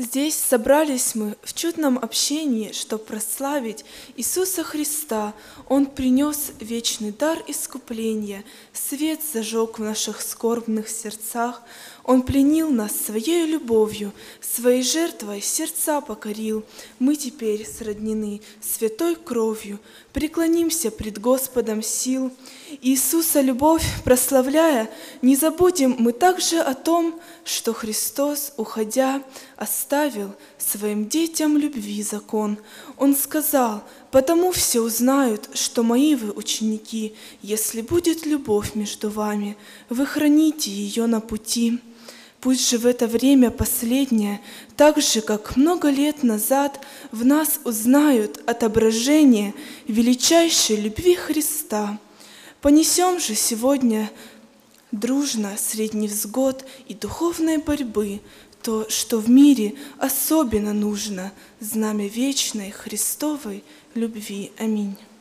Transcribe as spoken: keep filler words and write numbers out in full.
Здесь собрались мы в чудном общении, чтоб прославить Иисуса Христа. Он принес вечный дар искупления, свет зажег в наших скорбных сердцах. Он пленил нас своей любовью, своей жертвой сердца покорил. Мы теперь сроднены святой кровью, преклонимся пред Господом сил. Иисуса любовь прославляя, не забудем мы также о том, что Христос, уходя, оставил своим детям любви закон. Он сказал: «Потому все узнают, что мои вы ученики, если будет любовь между вами, вы храните ее на пути». Пусть же в это время последнее, так же, как много лет назад, в нас узнают отображение величайшей любви Христа. Понесем же сегодня дружно средь невзгод и духовной борьбы то, что в мире особенно нужно, знамя вечной Христовой любви. Аминь.